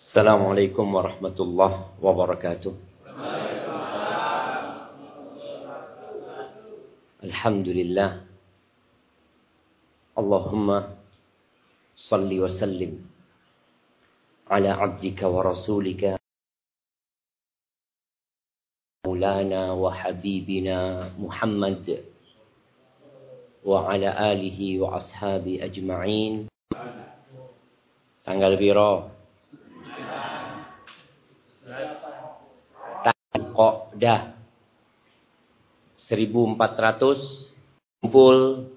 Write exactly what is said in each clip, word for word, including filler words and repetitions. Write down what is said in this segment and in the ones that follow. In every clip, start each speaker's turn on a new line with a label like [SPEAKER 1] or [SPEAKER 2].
[SPEAKER 1] Assalamualaikum warahmatullahi wabarakatuh. Alhamdulillah. Allahumma salli wa sallim ala abdika wa rasulika Maulana wa habibina Muhammad wa ala alihi wa ashabi ajma'in. Tanggal biro Qodah seribu empat ratus kumpul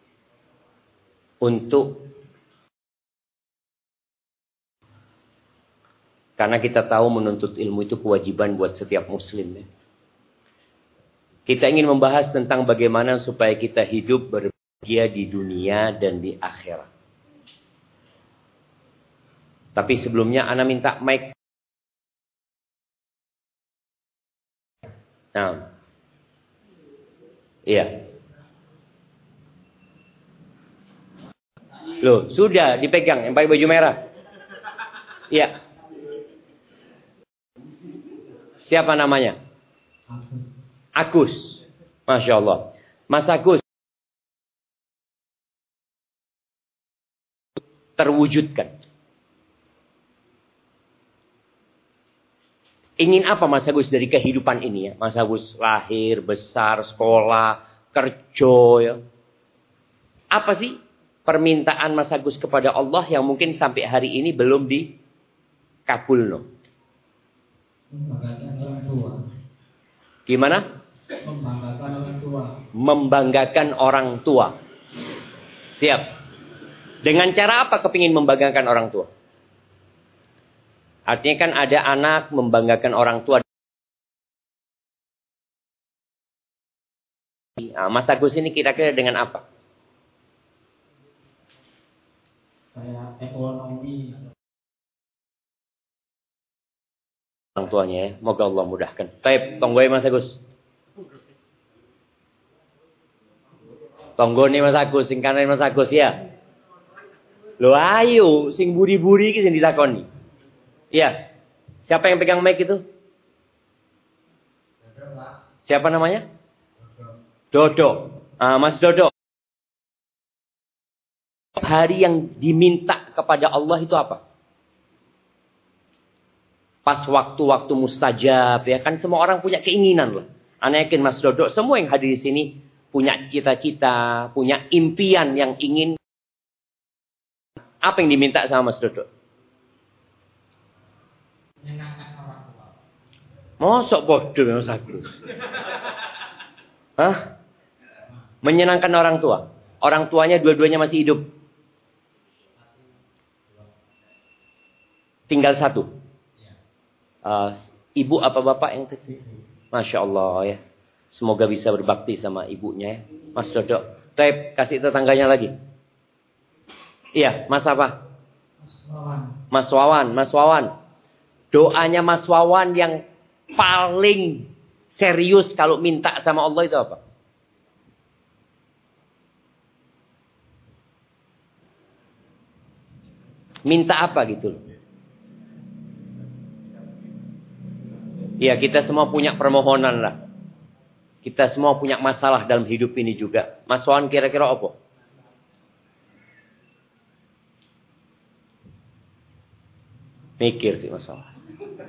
[SPEAKER 1] untuk, karena kita tahu menuntut ilmu itu kewajiban buat setiap muslim ya. Kita ingin membahas tentang bagaimana supaya kita hidup berbahagia di dunia dan di akhirat. Tapi sebelumnya ana minta mic. Nah, iya. Loh, sudah dipegang yang pakai baju merah. Iya. Siapa namanya? Agus. Masya Allah. Mas Agus. Terwujudkan. Ingin apa Mas Agus dari kehidupan ini ya? Mas Agus lahir, besar, sekolah, kerja ya. Apa sih permintaan Mas Agus kepada Allah yang mungkin sampai hari ini belum dikabul no?
[SPEAKER 2] Membanggakan orang tua.
[SPEAKER 1] Gimana?
[SPEAKER 2] Membanggakan orang tua.
[SPEAKER 1] Membanggakan orang tua. Siap. Dengan cara apa kepingin membanggakan orang tua? Artinya kan ada anak membanggakan orang tua. Nah, Mas Agus ini kira-kira dengan apa?
[SPEAKER 2] Kayak ekonomi.
[SPEAKER 1] Orang tuanya ya. Moga Allah mudahkan. Baik, tonggoy Mas Agus. Tonggo nih Mas Agus, sing kanan Mas Agus ya. Lo ayo, sing buri-buri iki sing ditakoni. Iya. Siapa yang pegang mic itu? Siapa namanya? Dodo. Ah, Mas Dodo. Hari yang diminta kepada Allah itu apa? Pas waktu-waktu mustajab ya kan, semua orang punya keinginan loh. Ana yakin Mas Dodo semua yang hadir di sini punya cita-cita, punya impian yang ingin. Apa yang diminta sama Mas Dodo?
[SPEAKER 2] Menyenangkan orang tua.
[SPEAKER 1] Mosok bodoh Mas Agus. Hah? Menyenangkan orang tua. Orang tuanya dua-duanya masih hidup. Tinggal satu. Uh, ibu apa bapak yang tadi? Masya Allah ya. Semoga bisa berbakti sama ibunya ya. Mas Dodo. Tape, kasih tetangganya lagi. Iya, Mas apa?
[SPEAKER 2] Mas Wawan.
[SPEAKER 1] Mas Wawan, Mas Wawan. Doanya Mas Wawan yang paling serius kalau minta sama Allah itu apa? Minta apa gitu loh. Ya kita semua punya permohonan lah. Kita semua punya masalah dalam hidup ini juga. Mas Wawan kira-kira apa? Mikir sih Mas Wawan.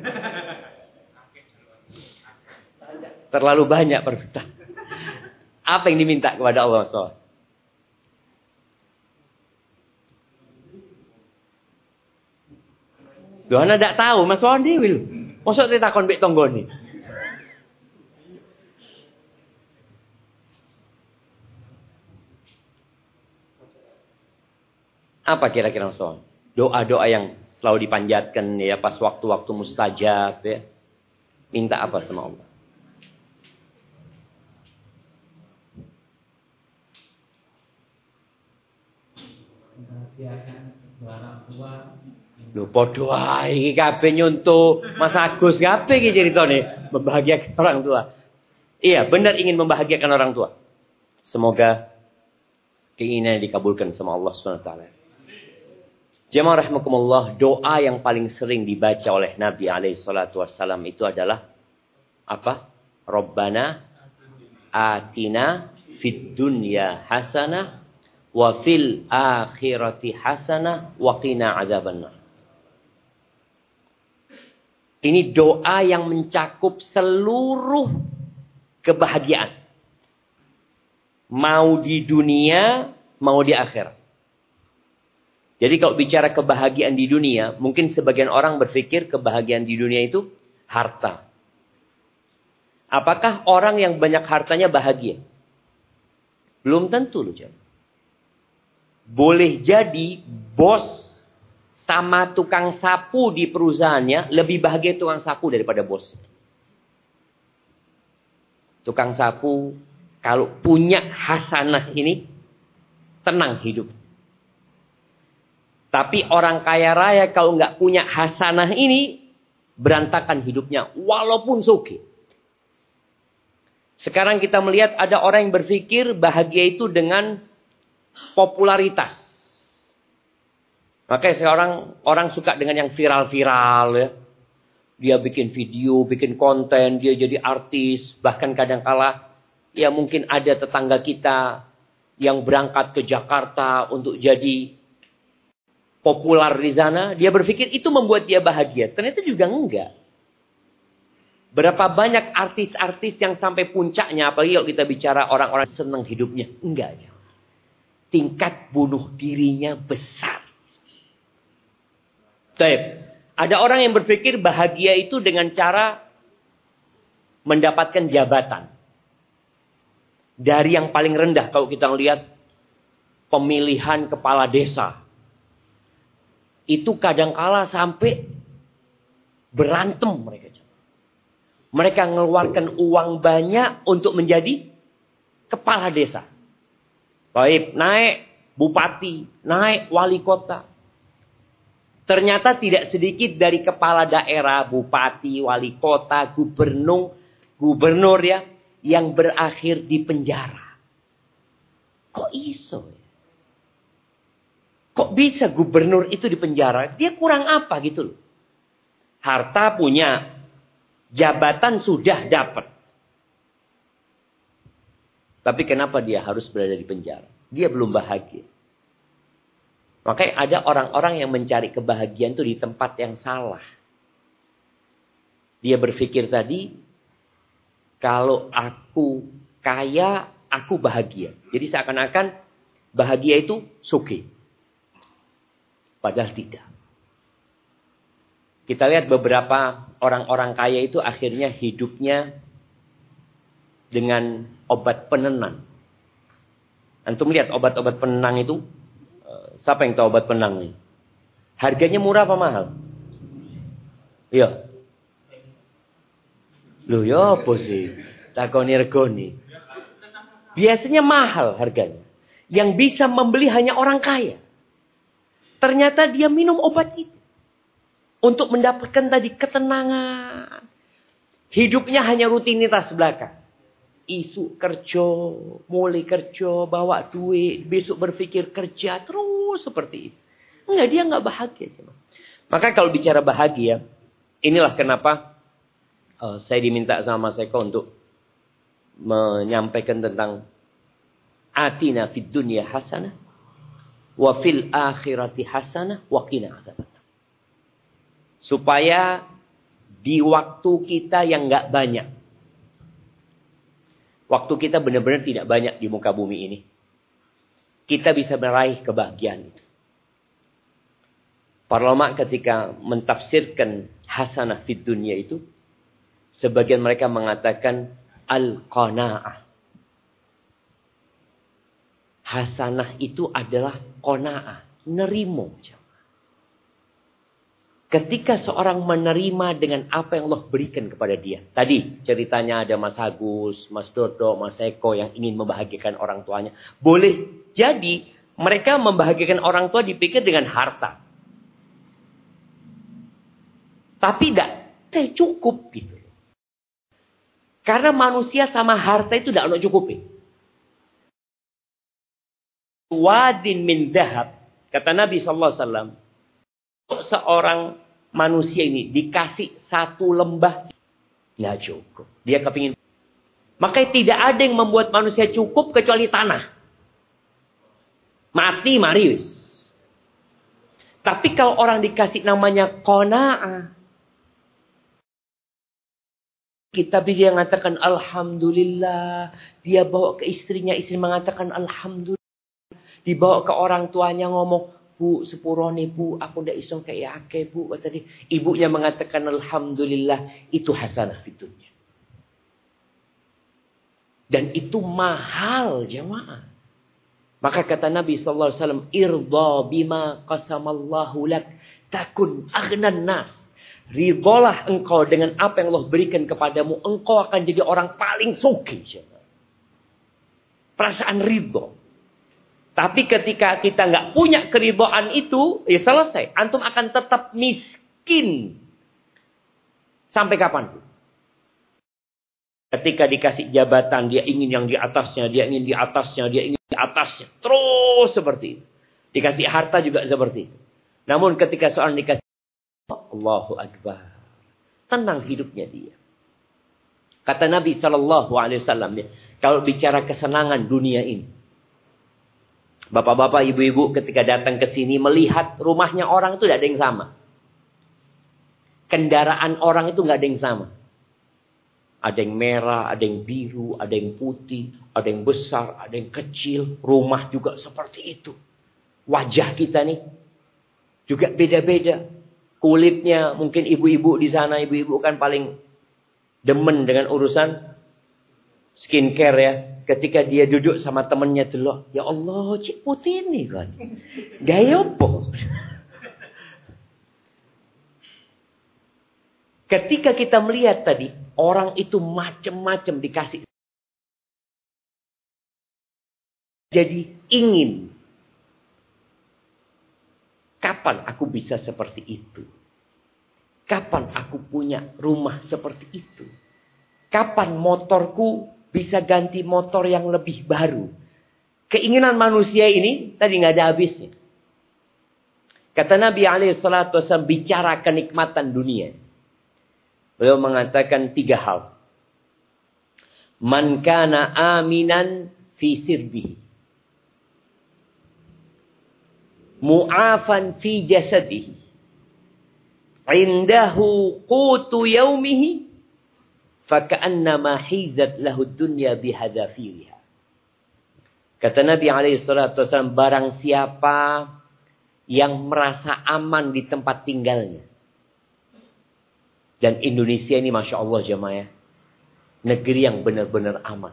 [SPEAKER 1] Terlalu banyak permintaan. Apa yang diminta kepada Allah Mas Wawan? Doa anda tidak tahu Mas Wawan dewi. Masuk kita takon bek tonggoni. Apa kira-kira Mas Wawan? Doa-doa yang selalu dipanjatkan ya pas waktu-waktu mustajab ya. Minta apa sama Allah?
[SPEAKER 2] Membahagiakan orang tua.
[SPEAKER 1] Lho padha wae iki kabeh nyuntuk Mas Agus kabeh iki ceritane membahagiakan orang tua. Iya, benar ingin membahagiakan orang tua. Semoga keinginan dikabulkan sama Allah Subhanahu wa taala. Jemaah rahimakumullah, doa yang paling sering dibaca oleh Nabi alaihi salatu wassalam itu adalah apa? Rabbana atina fid dunya hasanah wa fil akhirati hasanah wa qina adzabannar. Ini doa yang mencakup seluruh kebahagiaan. Mau di dunia, mau di akhirat. Jadi kalau bicara kebahagiaan di dunia, mungkin sebagian orang berpikir kebahagiaan di dunia itu harta. Apakah orang yang banyak hartanya bahagia? Belum tentu loh. Boleh jadi bos sama tukang sapu di perusahaannya lebih bahagia tukang sapu daripada bos. Tukang sapu kalau punya hasanah ini tenang hidup. Tapi orang kaya raya kalau nggak punya hasanah ini berantakan hidupnya walaupun sugih. Sekarang kita melihat ada orang yang berpikir bahagia itu dengan popularitas. Makanya sekarang orang suka dengan yang viral-viral ya. Dia bikin video, bikin konten, dia jadi artis. Bahkan kadang-kala ya mungkin ada tetangga kita yang berangkat ke Jakarta untuk jadi populer di sana. Dia berpikir itu membuat dia bahagia. Ternyata juga enggak. Berapa banyak artis-artis yang sampai puncaknya, apalagi kalau kita bicara orang-orang senang hidupnya. Enggak aja. Tingkat bunuh dirinya besar. Baik. Ada orang yang berpikir bahagia itu dengan cara mendapatkan jabatan. Dari yang paling rendah kalau kita lihat pemilihan kepala desa. Itu kadangkala sampai berantem mereka. Mereka mengeluarkan uang banyak untuk menjadi kepala desa. Baik, naik bupati, naik wali kota. Ternyata tidak sedikit dari kepala daerah, bupati, wali kota, gubernur, gubernur ya, yang berakhir di penjara. Kok iso ya? Kok bisa gubernur itu di penjara? Dia kurang apa gitu loh. Harta punya, jabatan sudah dapat. Tapi kenapa dia harus berada di penjara? Dia belum bahagia. Makanya ada orang-orang yang mencari kebahagiaan itu di tempat yang salah. Dia berpikir tadi, kalau aku kaya, aku bahagia. Jadi seakan-akan bahagia itu sugih. Padahal tidak. Kita lihat beberapa orang-orang kaya itu akhirnya hidupnya dengan obat penenang. Antum lihat obat-obat penenang itu, siapa yang tahu obat penenang ini? Harganya murah apa mahal? Iya. Loh ya apa sih? Takoni regoni. Biasanya mahal harganya. Yang bisa membeli hanya orang kaya. Ternyata dia minum obat itu. Untuk mendapatkan tadi ketenangan. Hidupnya hanya rutinitas belaka. Isu kerja, mulai kerja, bawa duit, besok berpikir kerja, terus seperti itu. Enggak, dia enggak bahagia. Maka kalau bicara bahagia, inilah kenapa uh, saya diminta sama Mas Eko untuk menyampaikan tentang atina fid dunya hasanah wa fil akhirati hasanah wa qina adzabannar. Supaya di waktu kita yang enggak banyak, waktu kita benar-benar tidak banyak di muka bumi ini, kita bisa meraih kebahagiaan itu. Para ulama ketika mentafsirkan hasanah fid dunya itu, sebagian mereka mengatakan al-qanaah. Hasanah itu adalah qanaah, nerimo. Ketika seorang menerima dengan apa yang Allah berikan kepada dia. Tadi ceritanya ada Mas Agus, Mas Dodo, Mas Eko yang ingin membahagiakan orang tuanya. Boleh jadi mereka membahagiakan orang tua dipikir dengan harta. Tapi tidak cukup gitu. Karena manusia sama harta itu tidak ada cukupi. Wadin min dahab. Kata Nabi sallallahu alaihi wasallam. seorang manusia ini dikasih satu lembah, nggak cukup. Dia kepingin. Makanya tidak ada yang membuat manusia cukup kecuali tanah. Mati, marius. Tapi kalau orang dikasih namanya qanaah, kita dia mengatakan alhamdulillah. Dia bawa ke istrinya, istri mengatakan alhamdulillah. Dibawa ke orang tuanya ngomong, Bu, sepurone Bu, aku ndak iso kayak ake Bu. Tadi ibunya mengatakan alhamdulillah, itu hasanah fitunya. Dan itu mahal jemaah. Maka kata Nabi sallallahu alaihi wasallam, irda bima qasamallahu lak takun aghnan nas. Ridholah engkau dengan apa yang Allah berikan kepadamu, engkau akan jadi orang paling sugih. Perasaan ridho. Tapi ketika kita nggak punya keridhaan itu, ya selesai. Antum akan tetap miskin. Sampai kapan? Ketika dikasih jabatan, dia ingin yang di atasnya, dia ingin di atasnya, dia ingin di atasnya. Terus seperti itu. Dikasih harta juga seperti itu. Namun ketika seorang dikasih, Allahu Akbar. Tenang hidupnya dia. Kata Nabi Sallallahu Alaihi Wasallam, kalau bicara kesenangan dunia ini, bapak-bapak, ibu-ibu ketika datang ke sini melihat rumahnya orang itu tidak ada yang sama. Kendaraan orang itu nggak ada yang sama. Ada yang merah, ada yang biru, ada yang putih, ada yang besar, ada yang kecil. Rumah juga seperti itu. Wajah kita nih juga beda-beda. Kulitnya mungkin ibu-ibu di sana, ibu-ibu kan paling demen dengan urusan skincare ya. Ketika dia duduk sama temennya delok, ya Allah, cik putih ini kan. Gaya apa? Ketika kita melihat tadi, orang itu macam-macam dikasih. Jadi ingin. Kapan aku bisa seperti itu? Kapan aku punya rumah seperti itu? Kapan motorku bisa ganti motor yang lebih baru? Keinginan manusia ini tadi nggak ada habisnya. Kata Nabi alaihi salatu wasallam bicara kenikmatan dunia. Beliau mengatakan tiga hal. Man kana aminan fi sirbihi. Mu'afan fi jasadihi. Indahu qutu yaumihi. Faka'annama hizat lahu dunya bihadafiriha. Kata Nabi alaihi salatu wasallam, barang siapa yang merasa aman di tempat tinggalnya. Dan Indonesia ini Masya Allah jemaah, negeri yang benar-benar aman.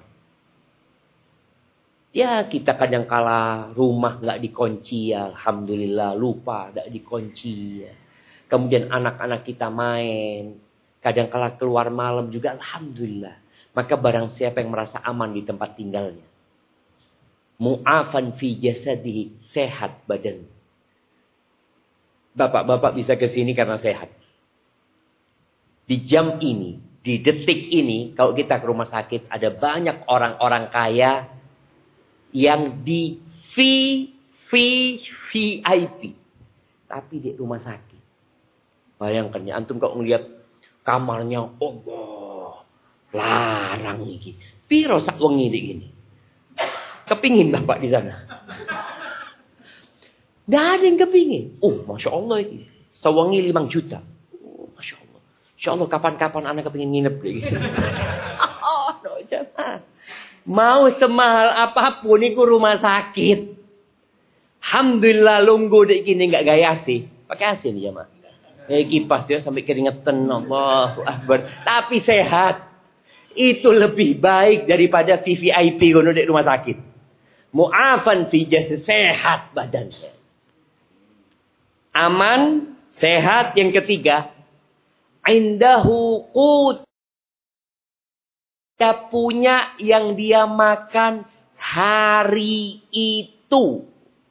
[SPEAKER 1] Ya kita kadang-kala rumah nggak dikunci ya, alhamdulillah, lupa nggak dikunci ya. Kemudian anak-anak kita main, kadang-kala keluar malam juga, alhamdulillah. Maka barang siapa yang merasa aman di tempat tinggalnya, mu'afan fi jasadihi, sehat badan. Bapak-bapak bisa ke sini karena sehat. Di jam ini, di detik ini, kalau kita ke rumah sakit, ada banyak orang-orang kaya yang di V V V I P. Tapi di rumah sakit. Bayangkan ya, antum kalau ngelihat kamarnya, Allah, larang iki. Piro sak wengi dik gini. Kepingin bapak di sana? Nggak ada yang kepingin. Oh, Masya Allah ini. Sewengi lima juta. Oh, Masya Allah. Insya Allah kapan-kapan anak kepingin nginep gitu. Oh, no, jangan. Mau semahal apapun itu rumah sakit. Alhamdulillah lunggu dek gini nggak gaya sih. Pakai A C nih jemaah. Eh kipas ya sampai keringetan. Allahu Akbar. Tapi sehat. Itu lebih baik daripada V V I P kono dek rumah sakit. Mu'afan fi jasad, sehat badan. Aman, sehat. Yang ketiga, indahu qut. Dia punya yang dia makan hari itu.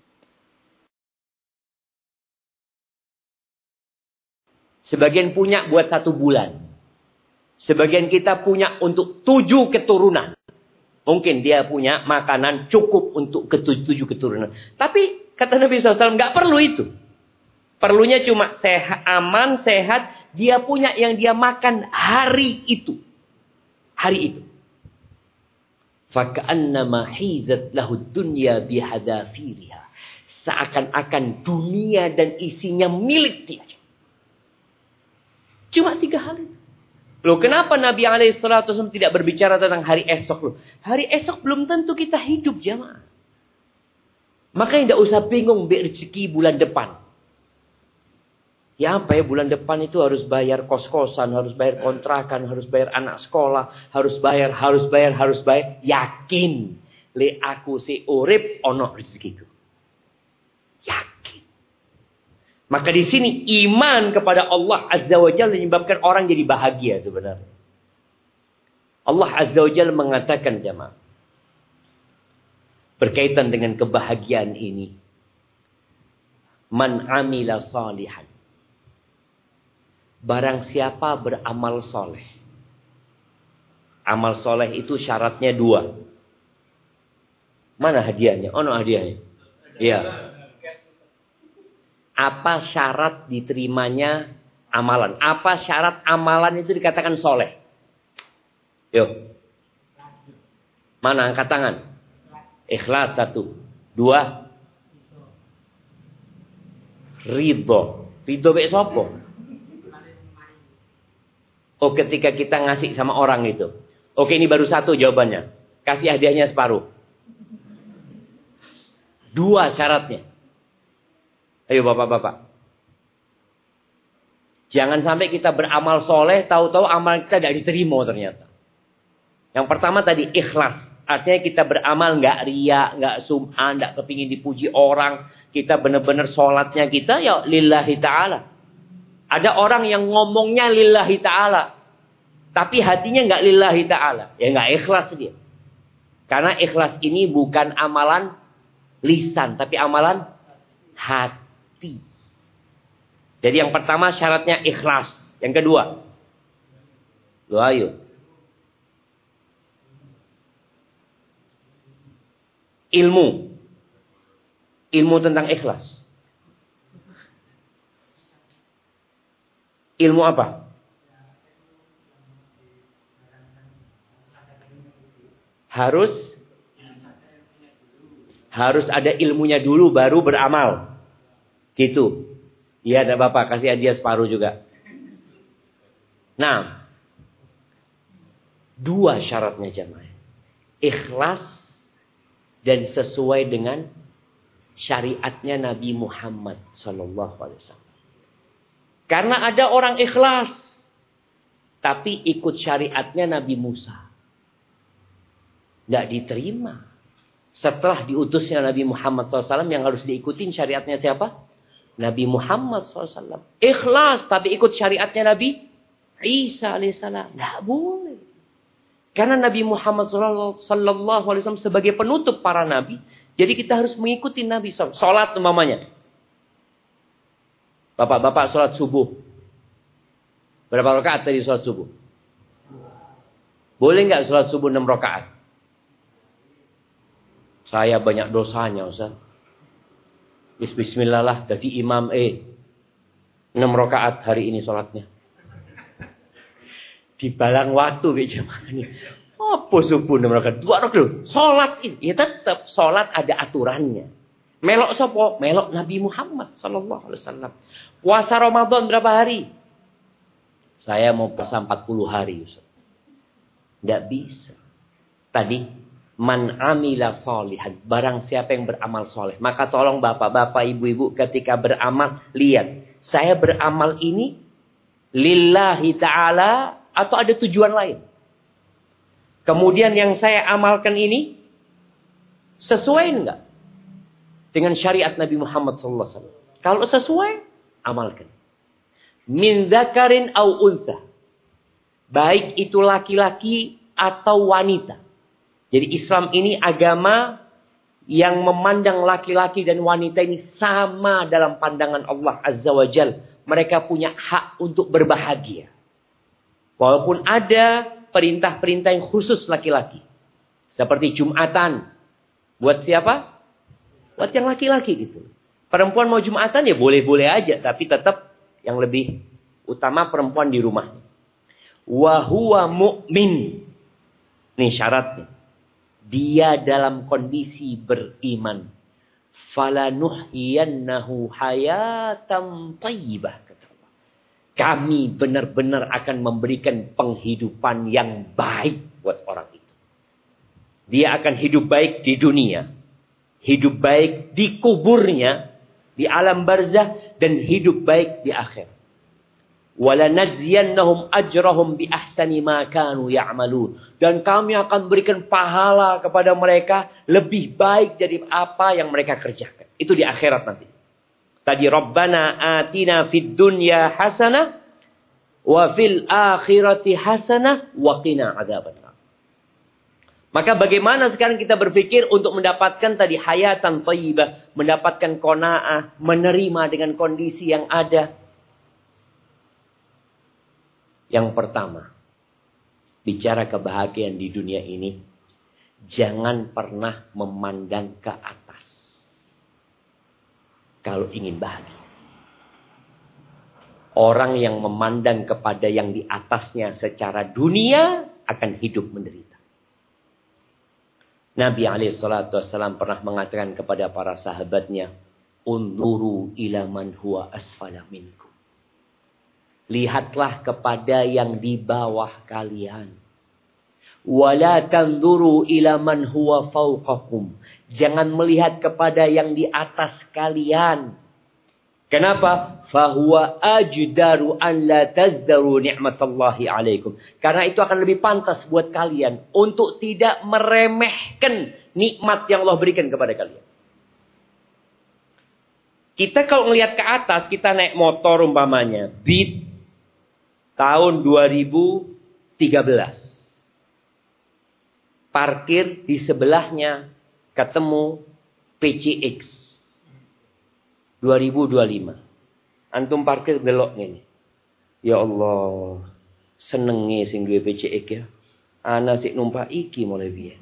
[SPEAKER 1] Sebagian punya buat satu bulan. Sebagian kita punya untuk tujuh keturunan. Mungkin dia punya makanan cukup untuk ketujuh keturunan. Tapi kata Nabi shallallahu alaihi wasallam nggak perlu itu. Perlunya cuma sehat, aman, sehat. Dia punya yang dia makan hari itu. Hari itu. Faka'annama hizat lahud dunya bihadafiriha. Seakan-akan dunia dan isinya milik dia. Cuma tiga hari itu. Loh, kenapa Nabi alaihi salatu wasallam tidak berbicara tentang hari esok? Loh, hari esok belum tentu kita hidup, jamaah. Makanya tidak usah bingung rezeki bulan depan. Ya apa ya, bulan depan itu harus bayar kos-kosan, harus bayar kontrakan, harus bayar anak sekolah, harus bayar, harus bayar, harus bayar. Yakin. Le aku si urip ono rezekiku. Yakin. Maka di sini iman kepada Allah Azza wa Jalla menyebabkan orang jadi bahagia sebenarnya. Allah Azza wa Jalla mengatakan, jemaah, berkaitan dengan kebahagiaan ini. Man amila salihan. Barang siapa beramal soleh. Amal soleh itu syaratnya dua. Mana hadiahnya? Oh no, hadiahnya. Iya. Apa syarat diterimanya amalan? Apa syarat amalan itu dikatakan soleh? Yuk. Mana angkat tangan? Ikhlas satu. Dua. Ridho. Ridho be sopo? Oh, ketika kita ngasih sama orang itu. Oke, ini baru satu jawabannya. Kasih hadiahnya separuh. Dua syaratnya. Ayo bapak-bapak. Jangan sampai kita beramal soleh, tahu-tahu amal kita tidak diterima ternyata. Yang pertama tadi ikhlas. Artinya kita beramal nggak riya, nggak sum'ah, nggak kepingin dipuji orang. Kita benar-benar sholatnya kita ya lillahi ta'ala. Ada orang yang ngomongnya lillahi ta'ala. Tapi hatinya nggak lillahi ta'ala. Ya nggak ikhlas dia. Karena ikhlas ini bukan amalan lisan. Tapi amalan hati. Jadi yang pertama syaratnya ikhlas. Yang kedua. Loh ayo. Ilmu. Ilmu tentang ikhlas. Ilmu apa? Harus harus ada ilmunya dulu baru beramal. Gitu. Iya, ada Bapak kasih hadiah separuh juga. Nah, dua syaratnya jemaah. Ikhlas dan sesuai dengan syariatnya Nabi Muhammad sallallahu alaihi wasallam. Karena ada orang ikhlas tapi ikut syariatnya Nabi Musa. Tidak diterima. Setelah diutusnya Nabi Muhammad shallallahu alaihi wasallam yang harus diikutin syariatnya siapa? Nabi Muhammad shallallahu alaihi wasallam. Ikhlas tapi ikut syariatnya Nabi Isa alaihissalam. Tidak boleh. Karena Nabi Muhammad shallallahu alaihi wasallam sebagai penutup para nabi. Jadi kita harus mengikuti Nabi shallallahu alaihi wasallam. Sholat umpamanya. Bapak-bapak sholat subuh. Berapa rakaat tadi sholat subuh? Boleh nggak sholat subuh enam rakaat? Saya banyak dosanya, Ustaz. Bismillah lah, jadi imam eh enam rakaat hari ini sholatnya. Dibalang waktu jemaah ini. Apa subuh enam rakaat? Dua rakaat. Sholat ini, ya tetap sholat ada aturannya. Melok sopo? Melok Nabi Muhammad sallallahu alaihi wasallam. Puasa Ramadan berapa hari? Saya mau puasa empat puluh hari, Ustaz. Tidak bisa. Tadi man amila solihan. Barang siapa yang beramal soleh. Maka tolong bapak-bapak, ibu-ibu ketika beramal. Lihat. Saya beramal ini. Lillahi ta'ala. Atau ada tujuan lain. Kemudian yang saya amalkan ini. Sesuai enggak? Dengan syariat Nabi Muhammad sallallahu alaihi wasallam. Kalau sesuai. Amalkan. Min dzakarin au untha. Baik itu laki-laki atau wanita. Jadi Islam ini agama yang memandang laki-laki dan wanita ini sama dalam pandangan Allah Azza wa Jal. Mereka punya hak untuk berbahagia. Walaupun ada perintah-perintah yang khusus laki-laki. Seperti Jumatan. Buat siapa? Buat yang laki-laki gitu. Perempuan mau Jumatan ya boleh-boleh aja. Tapi tetap yang lebih utama perempuan di rumah. Wa huwa mu'min. Nih syaratnya. Dia dalam kondisi beriman. Falanuhyiyannahu hayatan thayyibah. Kami benar-benar akan memberikan penghidupan yang baik buat orang itu. Dia akan hidup baik di dunia. Hidup baik di kuburnya. Di alam barzah. Dan hidup baik di akhir. وَلَنَجْزِيَنَّهُمْ أَجْرَهُمْ بِأَحْسَنِ مَا كَانُوا يَعْمَلُونَ. Dan kami akan berikan pahala kepada mereka. Lebih baik dari apa yang mereka kerjakan. Itu di akhirat nanti. Tadi Rabbana atina fid dunya hasanah wa fil akhirati hasanah wa qina adzabannar. Maka bagaimana sekarang kita berpikir untuk mendapatkan tadi hayatan thayyibah, mendapatkan qanaah, menerima dengan kondisi yang ada. Yang pertama, bicara kebahagiaan di dunia ini, jangan pernah memandang ke atas. Kalau ingin bahagia. Orang yang memandang kepada yang di atasnya secara dunia akan hidup menderita. Nabi alaihi salatu wasallam pernah mengatakan kepada para sahabatnya, "Unzuru ila man huwa asfala minkum." Lihatlah kepada yang di bawah kalian. Wala tanzuru ila man huwa fawqakum. Jangan melihat kepada yang di atas kalian. Kenapa? Fahuwa ajdaru an la tazdaru ni'matallahi alaikum. Karena itu akan lebih pantas buat kalian untuk tidak meremehkan nikmat yang Allah berikan kepada kalian. Kita kalau melihat ke atas, kita naik motor umpamanya, Beat tahun dua ribu tiga belas. Parkir di sebelahnya ketemu P C X dua ribu dua puluh lima. Antum parkir belok ini. Ya Allah, senenge sing duwe P C X ya. Ana sik numpak iki mulai biyen.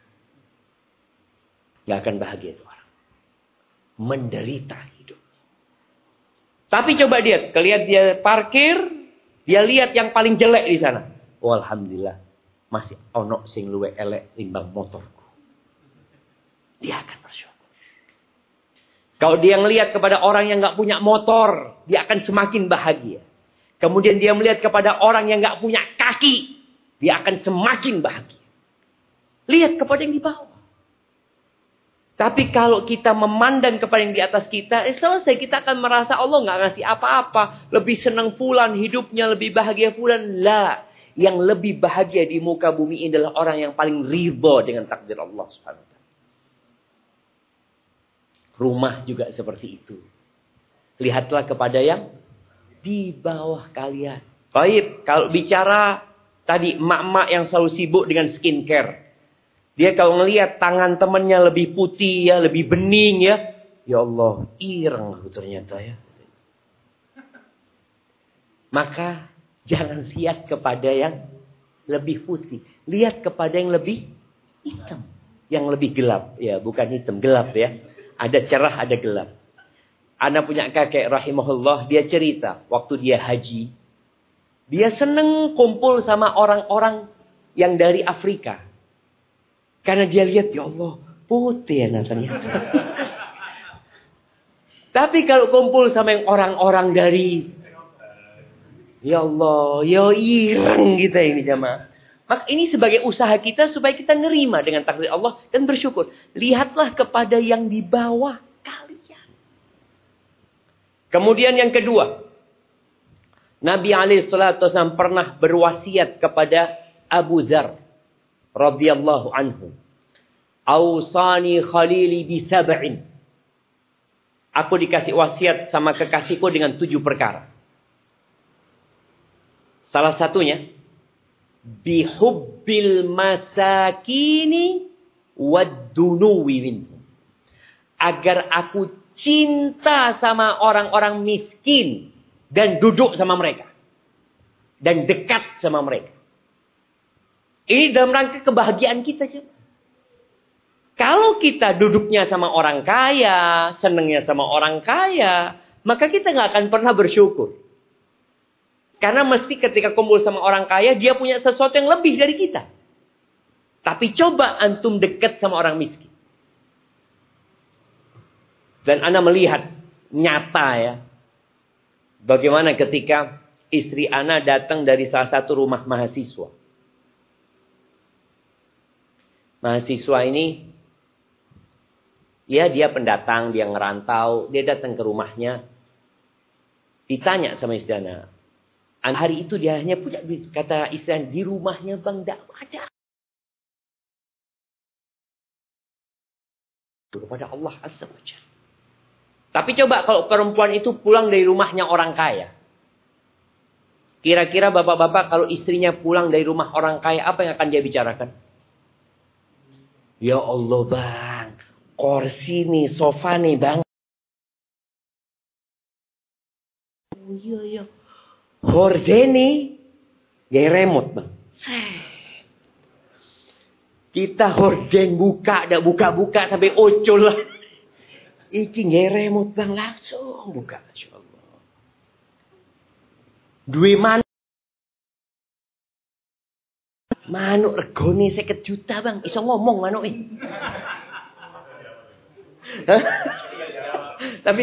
[SPEAKER 1] Gak akan bahagia itu orang. Menderita hidup. Tapi coba dia, kelihat dia parkir, dia lihat yang paling jelek di sana. Oh, alhamdulillah. Masih ono sing luwe elek timbang motorku. Dia akan bersyukur. Kalau dia melihat kepada orang yang gak punya motor, dia akan semakin bahagia. Kemudian dia melihat kepada orang yang gak punya kaki, dia akan semakin bahagia. Lihat kepada yang di bawah. Tapi kalau kita memandang kepada yang di atas kita, eh selesai, kita akan merasa Allah gak ngasih apa-apa. Lebih senang fulan hidupnya, lebih bahagia fulan. Lah. Yang lebih bahagia di muka bumi ini adalah orang yang paling ridha dengan takdir Allah subhanahu wa taala. Rumah juga seperti itu. Lihatlah kepada yang di bawah kalian. Baik, kalau bicara tadi emak-emak yang selalu sibuk dengan skincare. Dia kalau ngelihat tangan temannya lebih putih ya, lebih bening ya. Ya Allah, ireng aku ternyata ya. Maka jangan lihat kepada yang lebih putih. Lihat kepada yang lebih hitam. Yang lebih gelap. Ya, bukan hitam, gelap ya. Ada cerah, ada gelap. Ana punya kakek rahimahullah. Dia cerita. Waktu dia haji. Dia seneng kumpul sama orang-orang yang dari Afrika. Karena dia lihat, ya Allah, putih ya ternyata. Tapi kalau kumpul sama yang orang-orang dari... Ya Allah, ya ireng kita ini jamaah. Maka ini sebagai usaha kita supaya kita nerima dengan takdir Allah dan bersyukur. Lihatlah kepada yang di bawah kalian. Kemudian yang kedua. Nabi alaihi salatu wasallam pernah berwasiat kepada Abu Dzar radhiyallahu anhu. Ausani khalili bi sab'in. Aku dikasih wasiat sama kekasihku dengan tujuh perkara. Salah satunya, bihubbil masakini wad-dunuwi minhum. Agar aku cinta sama orang-orang miskin dan duduk sama mereka. Dan dekat sama mereka. Ini dalam rangka kebahagiaan kita. Kalau kita duduknya sama orang kaya, senengnya sama orang kaya, maka kita nggak akan pernah bersyukur. Karena mesti ketika kumpul sama orang kaya, dia punya sesuatu yang lebih dari kita. Tapi coba antum dekat sama orang miskin. Dan Anda melihat nyata ya. Bagaimana ketika istri Ana datang dari salah satu rumah mahasiswa. Mahasiswa ini, ya dia pendatang, dia ngerantau, dia datang ke rumahnya. Ditanya sama istri Ana. Hari itu dia hanya punya duit. Kata istri Ana, di rumahnya bang, tidak ada. Kepada Allah Azza wa Jalla. Tapi coba kalau perempuan itu pulang dari rumahnya orang kaya. Kira-kira bapak-bapak kalau istrinya pulang dari rumah orang kaya, apa yang akan dia bicarakan? Ya Allah bang, kursi nih, sofa nih bang. Oh iya iya. Horden nih, gaya remote bang. Kita horden buka, tidak buka-buka sampai ocol lah. Iki ngeremut bang langsung buka, Masya Allah. Dua manuk, manuk regone seket juta bang, iso ngomong manuk ini. Tapi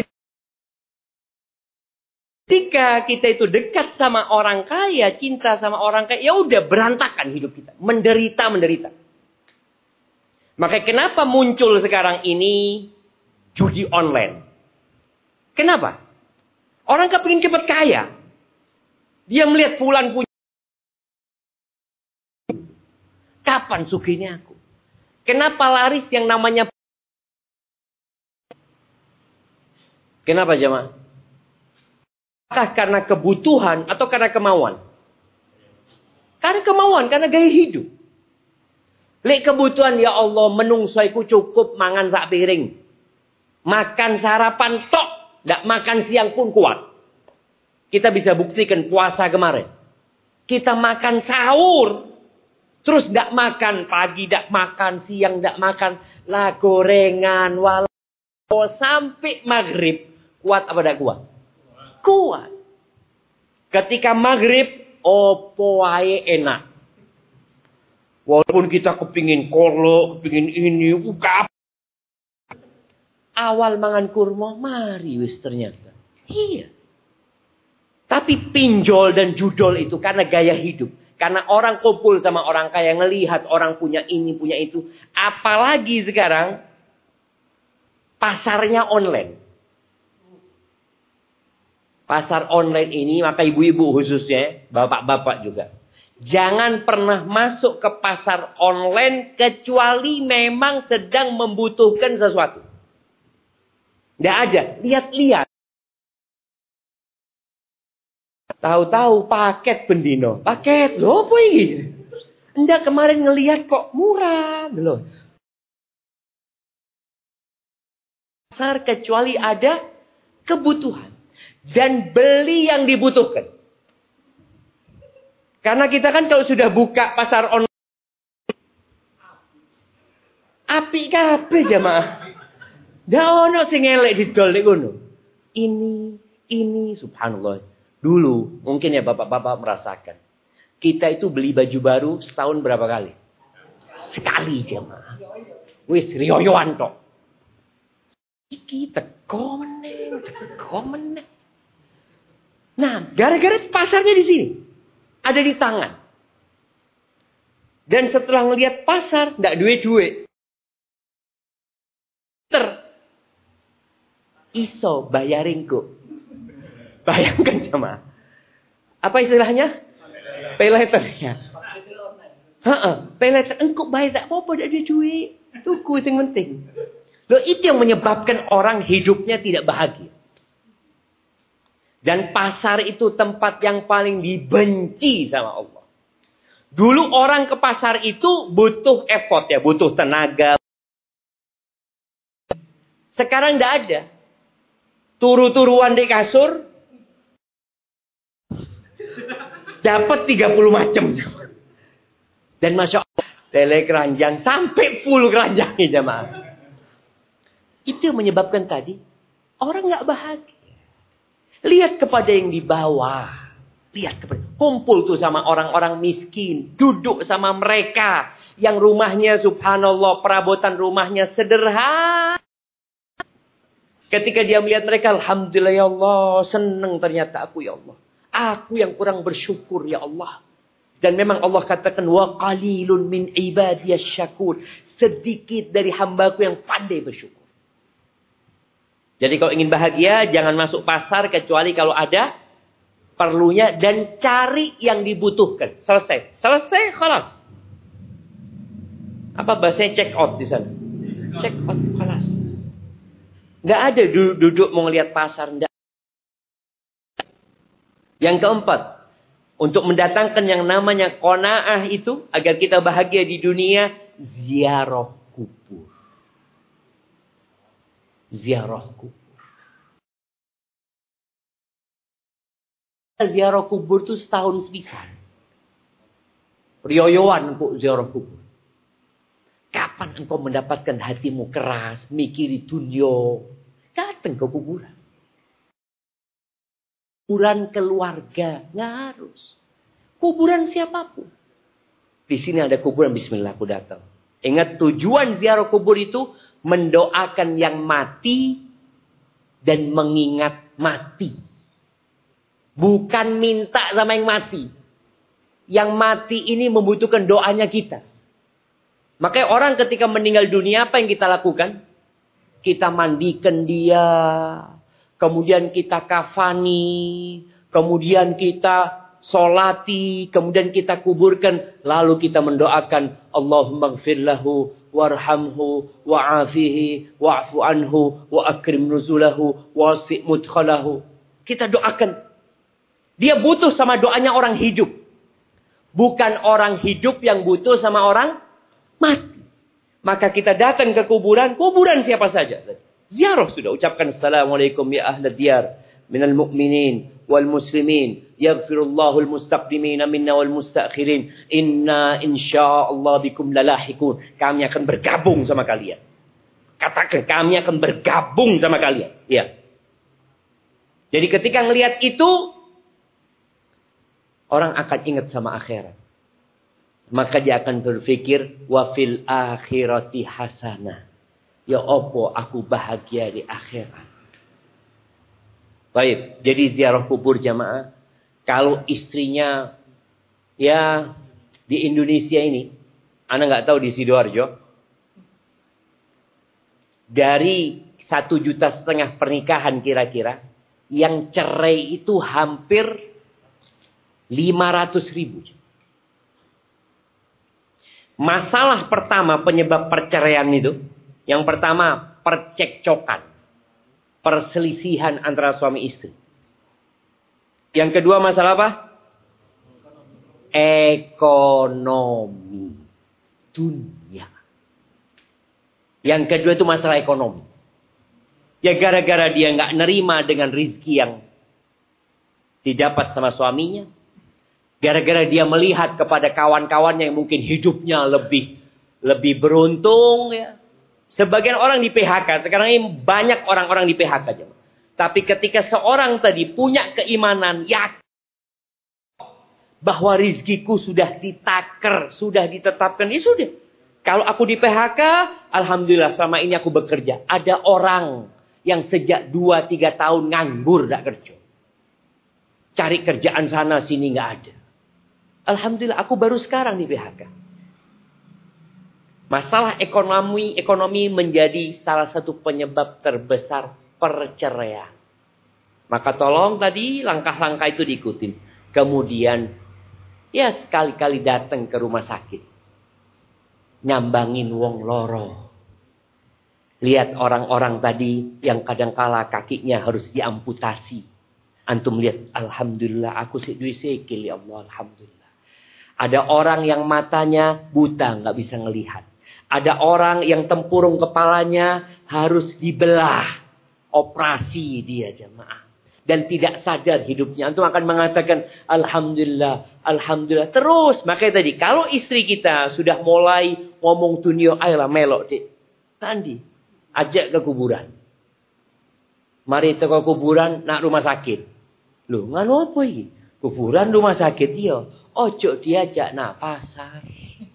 [SPEAKER 1] ketika kita itu dekat sama orang kaya, cinta sama orang kaya, ya udah berantakan hidup kita, menderita menderita. Makanya kenapa muncul sekarang ini judi online? Kenapa? Orang kepingin cepat kaya. Dia melihat fulan punya. Kapan sugihnya aku? Kenapa laris yang namanya? Kenapa jemaah? Apakah karena kebutuhan atau karena kemauan? Karena kemauan, karena gaya hidup. Lek kebutuhan, ya Allah, menungsoiku cukup mangan sak piring. Makan sarapan tok, ndak makan siang pun kuat. Kita bisa buktikan puasa kemarin. Kita makan sahur, terus ndak makan pagi, ndak makan siang, ndak makan lah gorengan, walau sampai maghrib. Kuat apa ndak kuat? Kuat. Ketika maghrib, opo wae enak. Walaupun kita kepingin kolok, kepingin ini, ukap. Awal mangan kurma, mari wis ternyata. Iya. Tapi pinjol dan judol itu karena gaya hidup. Karena orang kumpul sama orang kaya, ngelihat orang punya ini, punya itu. Apalagi sekarang, pasarnya online. Pasar online ini, maka ibu-ibu khususnya, bapak-bapak juga. Jangan pernah masuk ke pasar online kecuali memang sedang membutuhkan sesuatu. Tidak ada. Lihat-lihat. Tahu-tahu paket bendino. Paket. Loh apa ini? Anda kemarin ngelihat kok murah. Loh. Pasar kecuali ada kebutuhan. Dan beli yang dibutuhkan. Karena kita kan kalau sudah buka pasar online. Api kabeh jamaah. Ndak ono sing elek didol nek ngono. Ini, ini subhanallah. Dulu mungkin ya bapak-bapak merasakan. Kita itu beli baju baru setahun berapa kali? Sekali jamaah. Wis riyoyoan tok. Iki teko meneh, teko meneh. Nah, gara-gara pasarnya di sini. Ada di tangan. Dan setelah ngelihat pasar, ndak duwe-duwe. Ter iso bayarin kok. Bayangkan jemaah. Apa istilahnya? Pay later ya. Heeh, pay later. Engkau bayar tak apa-apa, ndak ada duit. Tuku yang penting. Loh, itu yang menyebabkan orang hidupnya tidak bahagia. Dan pasar itu tempat yang paling dibenci sama Allah. Dulu orang ke pasar itu butuh effort ya, butuh tenaga. Sekarang tidak ada. Turu-turuan di kasur. Dapat tiga puluh macam. Dan Masya Allah, Tele keranjang sampai full keranjangnya jemaah. Itu yang menyebabkan tadi orang nggak bahagia. Lihat kepada yang di bawah. Lihat kepada kumpul tuh sama orang-orang miskin, duduk sama mereka yang rumahnya subhanallah perabotan rumahnya sederhana. Ketika dia melihat mereka, alhamdulillah ya Allah, senang ternyata aku ya Allah. Aku yang kurang bersyukur ya Allah. Dan memang Allah katakan wa qalilun min ibadiyasy syakur. Sedikit dari hambaku yang pandai bersyukur. Jadi kalau ingin bahagia jangan masuk pasar kecuali kalau ada perlunya dan cari yang dibutuhkan. Selesai. Selesai khalas. Apa bahasanya check out di sana? Check out khalas. Enggak ada duduk, duduk mau ngelihat pasar enggak. Yang keempat, untuk mendatangkan yang namanya qanaah itu agar kita bahagia di dunia, ziarah kubur. Ziarah kubur. Ziarah kubur itu setahun sepisan. Rioyoan kok ziarah kubur. Kapan engkau mendapatkan hatimu keras, mikiri dunia, datang ke kuburan. Kuburan keluarga, nggak harus. Kuburan siapapun. Di sini ada kuburan, bismillah aku datang. Ingat tujuan ziarah kubur itu mendoakan yang mati dan mengingat mati. Bukan minta sama yang mati. Yang mati ini membutuhkan doanya kita. Makanya orang ketika meninggal dunia apa yang kita lakukan? Kita mandikan dia. Kemudian kita kafani. Kemudian kita solati. Kemudian kita kuburkan. Lalu kita mendoakan. Allahumma gfir lahu. Warhamhu. Wa'afihi. Wa'afu anhu. Wa akrim nuzulahu. Wasi' mudkhalahu. Kita doakan. Dia butuh sama doanya orang hidup. Bukan orang hidup yang butuh sama orang mati. Maka kita datang ke kuburan. Kuburan siapa saja. Ziarah sudah. Ucapkan assalamualaikum ya ahlad diyar. Minal mu'minin wal muslimin. Yaghfirullahul mustaqdimina minna wal mustakhirin. Inna insya'allah bikum lalahikun. Kami akan bergabung sama kalian. Katakan kami akan bergabung sama kalian. Ya. Jadi ketika ngelihat itu. Orang akan ingat sama akhirat. Maka dia akan berpikir. Wa fil akhirati hasanah. Ya opo aku bahagia di akhirat. Baik. Jadi ziarah kubur jamaah. Kalau istrinya. Ya. Di Indonesia ini. Anda nggak tahu di Sidoarjo. Dari satu juta setengah pernikahan kira-kira. Yang cerai itu hampir. lima ratus ribu. Masalah pertama penyebab perceraian itu. Yang pertama percekcokan. Perselisihan antara suami istri. Yang kedua masalah apa? Ekonomi. Dunia. Yang kedua itu masalah ekonomi. Ya gara-gara dia nggak nerima dengan rizki yang didapat sama suaminya. Gara-gara dia melihat kepada kawan-kawannya yang mungkin hidupnya lebih lebih beruntung. Ya. Sebagian orang di P H K. Sekarang ini banyak orang-orang di P H K. Tapi ketika seorang tadi punya keimanan. Yakin bahwa rizkiku sudah ditaker. Sudah ditetapkan. Ya sudah. Kalau aku di P H K. Alhamdulillah selama ini aku bekerja. Ada orang yang sejak dua tiga tahun nganggur gak kerja. Cari kerjaan sana sini gak ada. Alhamdulillah aku baru sekarang di P H K. Masalah ekonomi ekonomi menjadi salah satu penyebab terbesar perceraian. Maka tolong tadi langkah-langkah itu diikutin. Kemudian ya sekali-kali datang ke rumah sakit. Nyambangin wong loro. Lihat orang-orang tadi yang kadangkala kakinya harus diamputasi. Antum lihat, alhamdulillah aku si duit sikil ya Allah, alhamdulillah. Ada orang yang matanya buta, nggak bisa ngelihat. Ada orang yang tempurung kepalanya harus dibelah. Operasi dia jemaah. dan tidak sadar hidupnya, antum akan mengatakan alhamdulillah, alhamdulillah terus. Makanya tadi kalau istri kita sudah mulai ngomong dunia, ayolah melok dik, tandi, ajak ke kuburan. Mari ke kuburan nak rumah sakit. Loh, nganu apa iki? Kuburan rumah sakit iya. Ojo diajak nak pasar.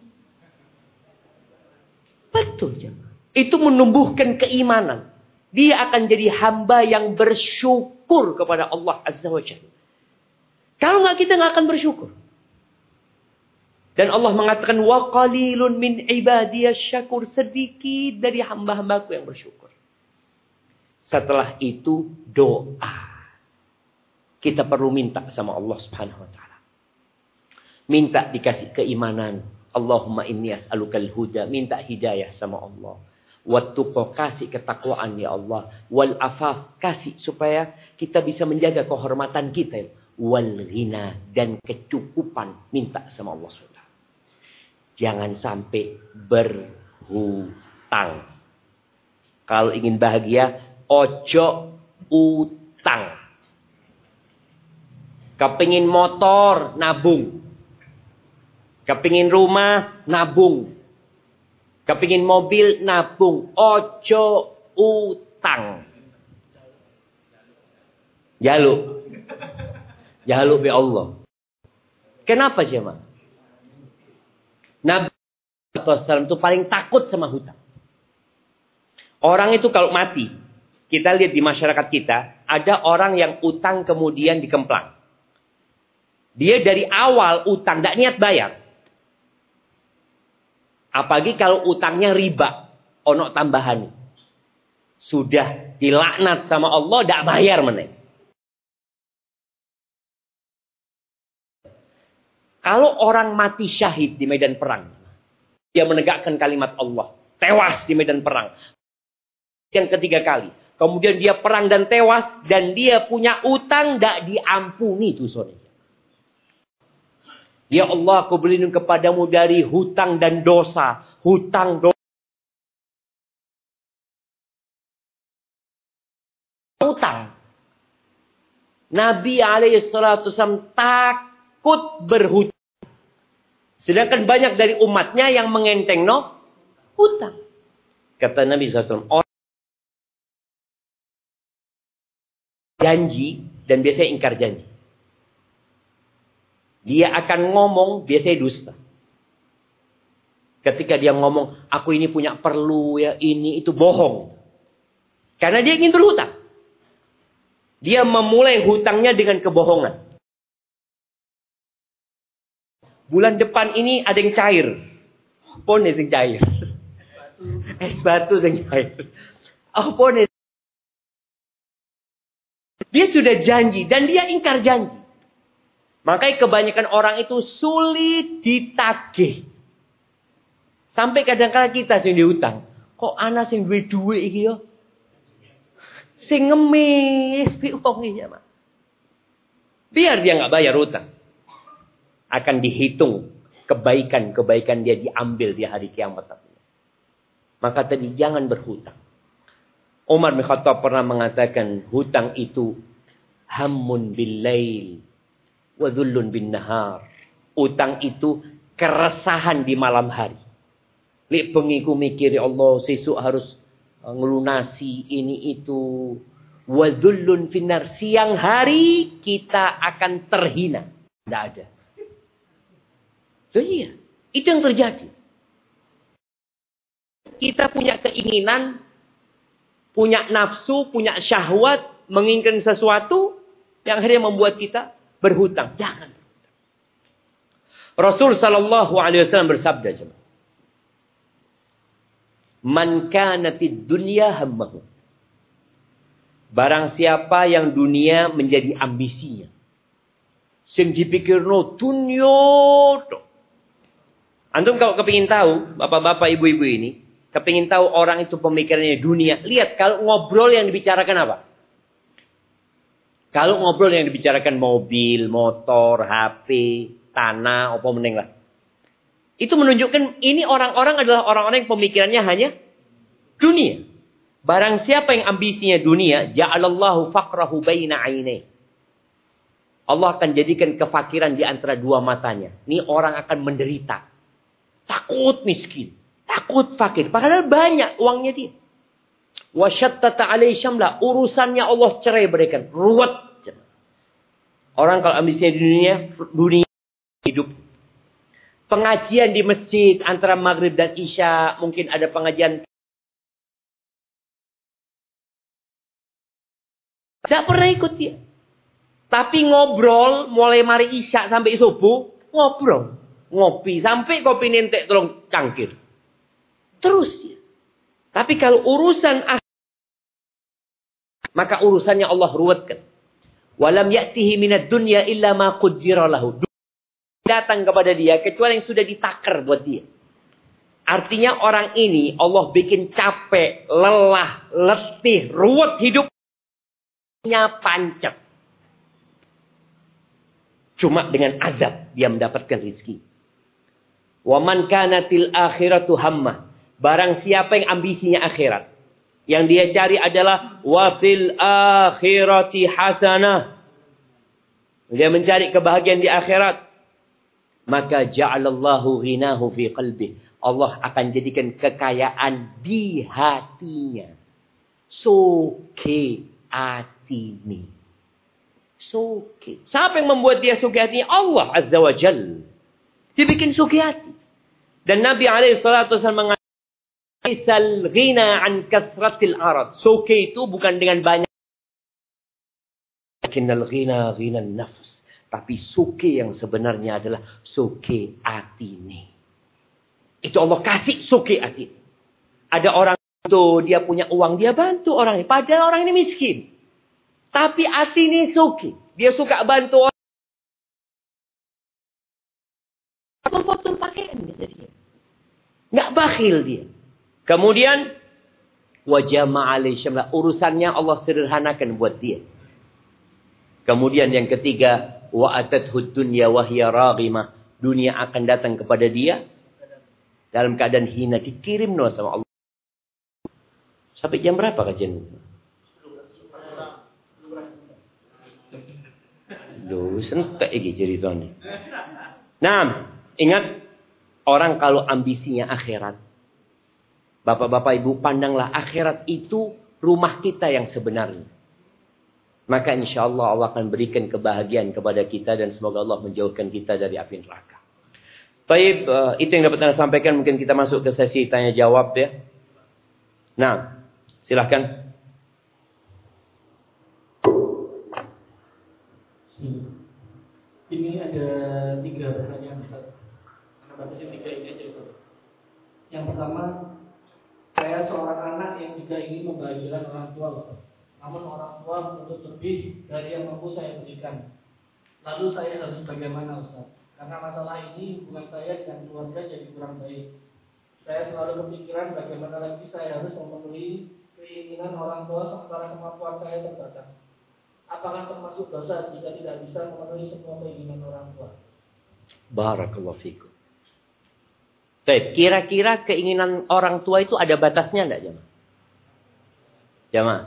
[SPEAKER 1] Betul jemaah. Itu menumbuhkan keimanan. Dia akan jadi hamba yang bersyukur kepada Allah Azza wa Jalla. Kalau enggak, kita enggak akan bersyukur. Dan Allah mengatakan wa qalilun min ibadiyasy syakur, sedikit dari hamba-hambaku yang bersyukur. Setelah itu doa. Kita perlu minta sama Allah Subhanahu wa taala. Minta dikasih keimanan. Allahumma inni as'alukal huda, minta hidayah sama Allah. Wattuqa, kasih ketakwaan ya Allah. Wal afaf, kasih supaya kita bisa menjaga kehormatan kita. Wal ghina, dan kecukupan, minta sama Allah subhanahu wa taala. Jangan sampai berhutang. Kalau ingin bahagia, ojo utang. Kepingin motor, nabung. Kepingin rumah, nabung. Kepingin mobil, nabung. Ojo utang. Jaluk. Jaluk be Allah. Kenapa jemaah? Nabi sallallahu alaihi wasallam itu paling takut sama hutang. Orang itu kalau mati, kita lihat di masyarakat kita, ada orang yang utang kemudian dikemplang. Dia dari awal utang, tidak niat bayar. Apalagi kalau utangnya riba, ono tambahan. Sudah dilaknat sama Allah, tidak bayar meneh. Kalau orang mati syahid di medan perang, dia menegakkan kalimat Allah, tewas di medan perang. Yang ketiga kali, kemudian dia perang dan tewas, dan dia punya utang, tidak diampuni dosanya. Ya Allah, aku berlindung kepadamu dari hutang dan dosa. Hutang dosa. Hutang. Nabi alaihi salatu wasallam takut berhutang. Sedangkan banyak dari umatnya yang mengenteng no hutang. Kata Nabi sallallahu alaihi wasallam, orang janji dan biasanya ingkar janji. Dia akan ngomong, biasanya dusta. Ketika dia ngomong, aku ini punya perlu ya, ini itu bohong. Karena dia ingin berhutang. Dia memulai hutangnya dengan kebohongan. Bulan depan ini ada yang cair. Apa nih yang cair? Es batu yang cair. Apa nih? Dia sudah janji dan dia ingkar janji. Makanya kebanyakan orang itu sulit ditagih. Sampai kadang-kadang kita sing diutang. Kok ana sing duwe duit iki yo? Sing ngemis pi wong iki, Mas. Biar dia enggak bayar utang. Akan dihitung kebaikan-kebaikan dia diambil di hari kiamat. Maka tadi jangan berhutang. Umar bin Khattab pernah mengatakan hutang itu hammun bil lail wa dhullun bin nahar. Utang itu keresahan di malam hari. Lek bengi ku mikir ya Allah sesuk harus ngelunasi ini itu. Wa dhullun bin nar, siang hari kita akan terhina. Tidak ada. Oh iya, itu yang terjadi. Kita punya keinginan, punya nafsu, punya syahwat, menginginkan sesuatu yang akhirnya membuat kita berhutang. Jangan. Rasul sallallahu alaihi wasallam bersabda, jemaah, "Man kanatid dunya hammahu." Barang siapa yang dunia menjadi ambisinya. Sing dipikirno dunya tok. Antum kalau kepingin tahu, bapak-bapak, ibu-ibu ini, kepingin tahu orang itu pemikirannya dunia, lihat kalau ngobrol yang dibicarakan apa? Kalau ngobrol yang dibicarakan mobil, motor, H P, tanah, apa meneng lah. Itu menunjukkan ini orang-orang adalah orang-orang yang pemikirannya hanya dunia. Barang siapa yang ambisinya dunia, ja'alallahu faqrahu baina ainai. Allah akan jadikan kefakiran di antara dua matanya. Ini orang akan menderita. Takut miskin. Takut fakir. Padahal banyak uangnya dia. Wa syattata alaihi syamla. Urusannya Allah cerai berikan. Ruwet. Orang kalau ambisinya di dunia, dunia hidup. Pengajian di masjid antara maghrib dan isya. Mungkin ada pengajian. Tidak pernah ikut dia. Tapi ngobrol mulai mari isya sampai subuh. Ngobrol. Ngopi. Sampai kopi nentek tolong cangkir. Terus dia. Tapi kalau urusan akhir. Maka urusannya Allah ruwetkan. Walam ya'tihi minad dunya illa ma qaddara lahu. Datang kepada dia kecuali yang sudah ditakar buat dia. Artinya orang ini Allah bikin capek, lelah, letih, ruwet hidupnya pancet. Cuma dengan azab dia mendapatkan rizki. Wa man kanatil akhiratu hammah. Barang siapa yang ambisinya akhirat. Yang dia cari adalah wa fil akhirati hasanah. Dia mencari kebahagiaan di akhirat. Maka ja'alallahu ghinahu fi qalbih. Allah akan jadikan kekayaan di hatinya. Suke atini. Suke. Siapa yang membuat dia suke hatinya? Allah Azza wa Jal. Dibikin suke hati. Dan Nabi alaihi salatu wasallam mengatakan, "Isal ghina an kathratil arad." Suke itu bukan dengan banyak. Lakinnal ghina ghina nafs. Tapi suke yang sebenarnya adalah suke atini. Itu Allah kasih suke atini. Ada orang itu dia punya uang, dia bantu orang ini. Padahal orang ini miskin. Tapi hati ini suki. Dia suka bantu orang. Potong-potong pakaian dia. Nggak bakhil dia. Kemudian. Wajah ma'alai syamlah. Urusannya Allah sederhanakan buat dia. Kemudian yang ketiga. Wa atadhud dunya wahya raghimah. Dunia akan datang kepada dia. Dalam keadaan hina. Dikirim no sama Allah. Sampai jam berapa kajian? Duh, sentek iki ceritanya. Nah, ingat orang kalau ambisinya akhirat. Bapak-bapak ibu pandanglah akhirat itu rumah kita yang sebenarnya. Maka insya Allah Allah akan berikan kebahagiaan kepada kita dan semoga Allah menjauhkan kita dari api neraka. Baik, uh, itu yang dapat saya sampaikan. Mungkin kita masuk ke sesi tanya jawab ya. Nah, silahkan.
[SPEAKER 2] Ini ada tiga pertanyaan Ustaz. Karena batasin tiga ini aja Ustaz. Yang pertama, saya seorang anak yang juga ingin membahagiakan orang tua Ustaz. Namun orang tua menuntut lebih dari yang mampu saya berikan. Lalu saya harus bagaimana Ustaz? Karena masalah ini hubungan saya dengan keluarga jadi kurang baik. Saya selalu berpikiran bagaimana lagi saya harus memenuhi keinginan orang tua sementara kemampuan saya terbatas. Apakah termasuk dosa jika tidak bisa memenuhi semua keinginan orang tua?
[SPEAKER 1] Barakallahu fikum. Baik, kira-kira keinginan orang tua itu ada batasnya enggak, jemaah? Jemaah.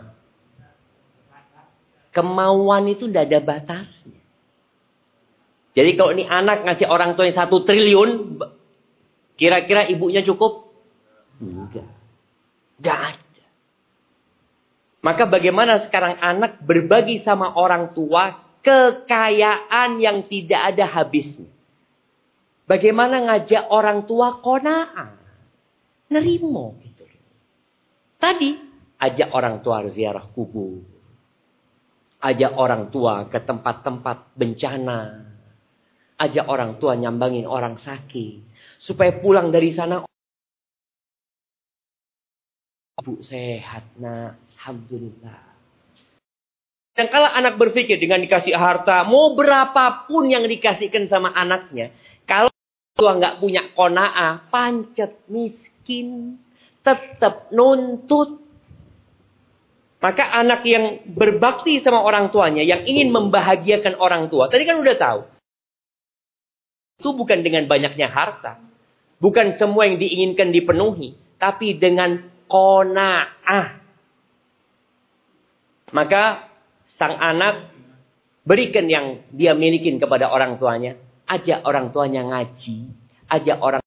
[SPEAKER 1] Kemauan itu enggak ada batasnya. Jadi kalau ini anak ngasih orang tua yang satu triliun, kira-kira ibunya cukup? Enggak. Enggak ada. Maka bagaimana sekarang anak berbagi sama orang tua kekayaan yang tidak ada habisnya. Bagaimana ngajak orang tua qanaah. Nerimo gitu. Tadi ajak orang tua ziarah kubur. Ajak orang tua ke tempat-tempat bencana. Ajak orang tua nyambangin orang sakit. Supaya pulang dari sana. Ibu sehat nak. Alhamdulillah. Dan kalau anak berpikir dengan dikasih harta. Mau berapapun yang dikasihkan sama anaknya. Kalau tua nggak punya qanaah. Pancet miskin. Tetap nuntut. Maka anak yang berbakti sama orang tuanya. Yang ingin membahagiakan orang tua. Tadi kan udah tahu. Itu bukan dengan banyaknya harta. Bukan semua yang diinginkan dipenuhi. Tapi dengan qanaah. Maka sang anak berikan yang dia milikin kepada orang tuanya. Ajak orang tuanya ngaji. Ajak orang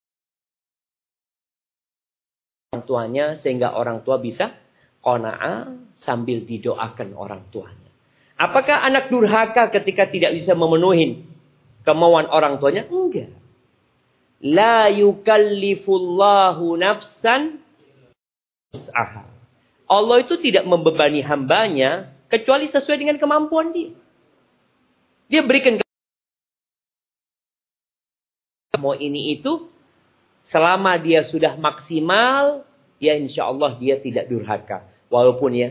[SPEAKER 1] tuanya sehingga orang tua bisa qanaah sambil didoakan orang tuanya. Apakah anak durhaka ketika tidak bisa memenuhi kemauan orang tuanya? Enggak. La yukallifullahu nafsan wus'aha. Allah itu tidak membebani hambanya kecuali sesuai dengan kemampuan dia. Dia berikan mau ini itu selama dia sudah maksimal, ya insya Allah dia tidak durhaka. Walaupun ya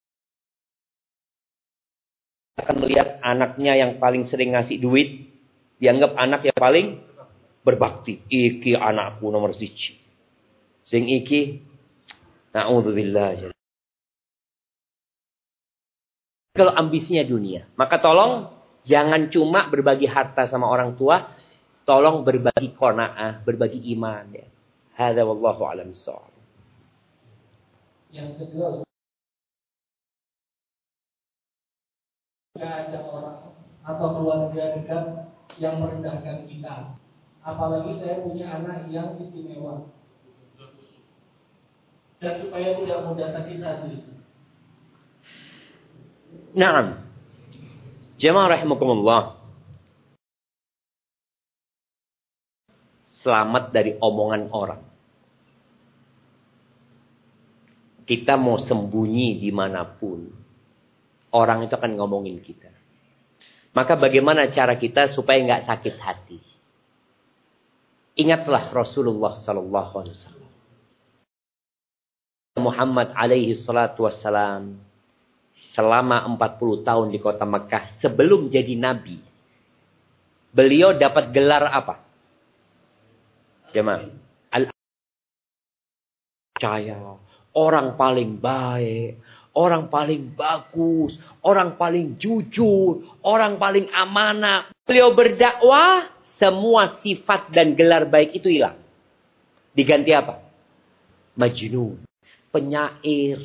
[SPEAKER 1] akan melihat anaknya yang paling sering ngasih duit, dianggap anak yang paling berbakti. Iki anakku nomor siji. Sing iki, na'udzubillah. Kalau ambisinya dunia, maka tolong jangan cuma berbagi harta sama orang tua, tolong berbagi qanaah, berbagi iman. Ya. Hadza wallahu a'lam bissawab.
[SPEAKER 2] Yang kedua, ada orang atau keluarga dekat yang merendahkan kita. Apalagi saya punya anak yang istimewa. Dan supaya tidak mudah sakit hati.
[SPEAKER 1] Naam. Jamaah rahimakumullah. Selamat dari omongan orang. Kita mau sembunyi dimanapun, orang itu akan ngomongin kita. Maka bagaimana cara kita supaya nggak sakit hati? Ingatlah Rasulullah Sallallahu Alaihi Wasallam. Muhammad alaihi salatu wassalam selama empat puluh tahun di kota Mekah sebelum jadi nabi. Beliau dapat gelar apa? Jemaah. Al-Percaya. Orang paling baik. Orang paling bagus. Orang paling jujur. Orang paling amanah. Beliau berdakwah. Semua sifat dan gelar baik itu hilang. Diganti apa? Majnun. Penyair.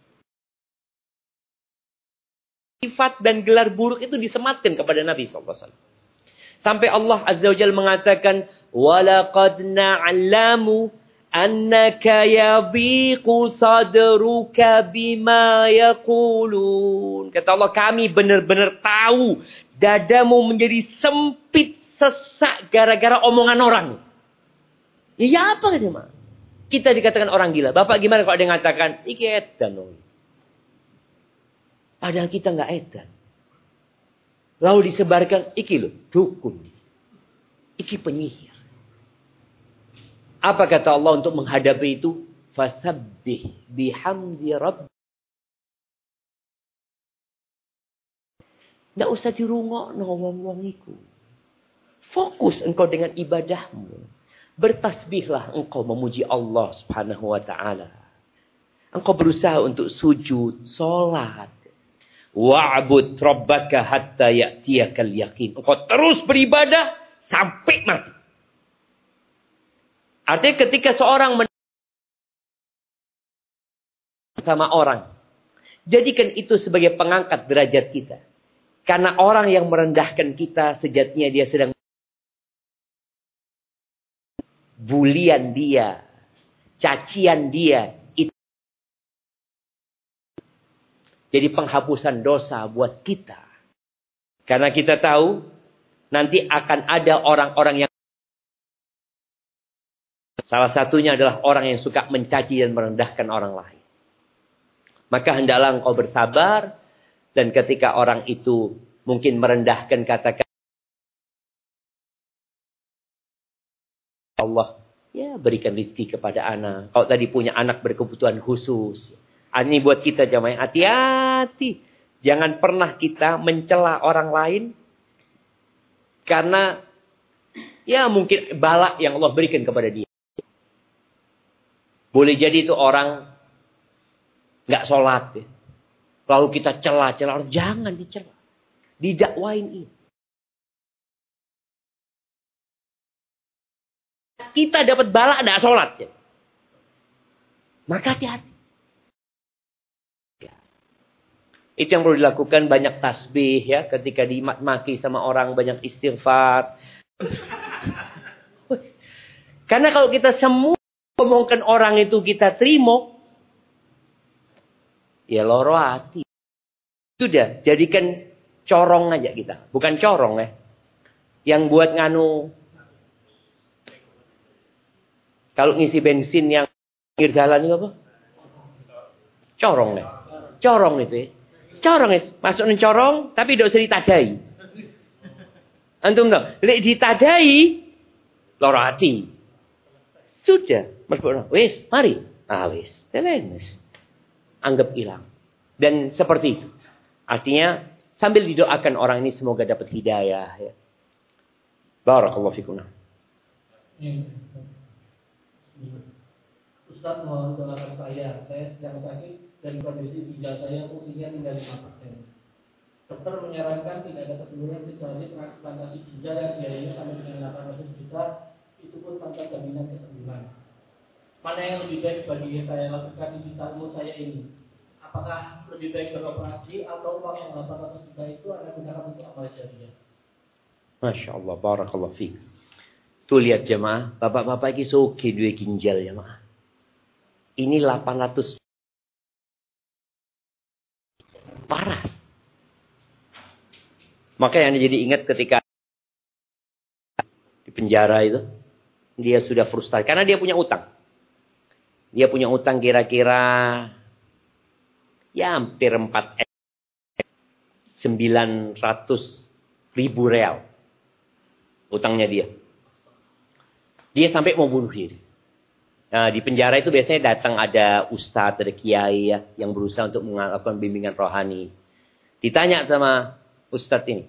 [SPEAKER 1] Sifat dan gelar buruk itu disematkan kepada Nabi shallallahu alaihi wasallam. Sampai Allah Azza wa Jalla mengatakan, وَلَقَدْ نَعْلَمُ أَنَّكَ يَضِيقُ صَدْرُكَ بِمَا يَقُولُونَ. Kata Allah, kami benar-benar tahu dadamu menjadi sempit, sesak gara-gara omongan orang. Ya, ya apa sih, kita dikatakan orang gila. Bapak gimana kalau ada yang mengatakan, iki edan. Padahal kita nggak edan. Lalu disebarkan, iki loh, dukun. Iki penyihir. Apa kata Allah untuk menghadapi itu? Fasabbih bihamdi rabb. Nggak usah dirungokno wong-wong iku. Fokus engkau dengan ibadahmu. Bertasbihlah engkau memuji Allah Subhanahu wa taala. Engkau berusaha untuk sujud, salat. Wa'bud rabbaka hatta ya'tiyakal yaqin. Engkau terus beribadah sampai mati. Artinya ketika seorang men- sama orang, jadikan itu sebagai pengangkat derajat kita. Karena orang yang merendahkan kita sejatinya dia sedang bulian dia, cacian dia, itu jadi penghapusan dosa buat kita. Karena kita tahu nanti akan ada orang-orang yang salah satunya adalah orang yang suka mencaci dan merendahkan orang lain. Maka hendaklah engkau bersabar dan ketika orang itu mungkin merendahkan katakan Allah, ya berikan rezeki kepada anak. Kalau tadi punya anak berkebutuhan khusus. Ini buat kita jamaah, hati-hati. Jangan pernah kita mencela orang lain. Karena ya mungkin bala yang Allah berikan kepada dia. Boleh jadi itu orang nggak sholat. Ya. Lalu kita cela-cela. Jangan dicela. Didakwain ini. Kita dapat bala tidak sholat. Ya. Maka hati-hati. Ya. Itu yang perlu dilakukan, banyak tasbih ya. Ketika dimaki sama orang, banyak istighfar. Karena kalau kita semua ngomongkan orang itu kita terima, ya loro hati. Sudah, jadikan corong aja kita. Bukan corong ya. Yang buat nganu, kalau ngisi bensin yang pinggir jalan itu apa? Corong ya. Corong itu ya. Corong es, masuk ning corong tapi ndak usah ditadai. Antum tahu, lek ditadai loro hati. Sudah, mlebu wis, mari. Ah wis, telenes. Anggap hilang. Dan seperti itu. Artinya sambil didoakan orang ini semoga dapat hidayah ya. Barakallahu fikum.
[SPEAKER 2] Ustaz mohon doakan saya, saya sedang sakit dan kondisi ginjal saya fungsinya tinggal lima persen. Dokter menyarankan tidak ada keturunan kecuali transplantasi ginjal yang biayanya sampai dengan delapan ratus juta, itu pun tanpa jaminan kesembuhan. Mana yang lebih baik bagi saya lakukan di umur saya ini? Apakah lebih baik beroperasi atau uang yang delapan ratus juta itu anda gunakan untuk amal jariah?
[SPEAKER 1] Masya Allah, barakallahu fiik. Tuh lihat jemaah, bapak-bapak ini soge dua ginjal jemaah. Ini delapan ratus parah. Makanya jadi ingat ketika di penjara itu, dia sudah frustasi karena dia punya utang. Dia punya utang kira-kira ya hampir empat sembilan ratus ribu real. Utangnya dia. Dia sampai mau bunuh diri. Nah, di penjara itu biasanya datang ada ustadz, ada kiai ya, yang berusaha untuk melakukan bimbingan rohani. Ditanya sama ustadz ini,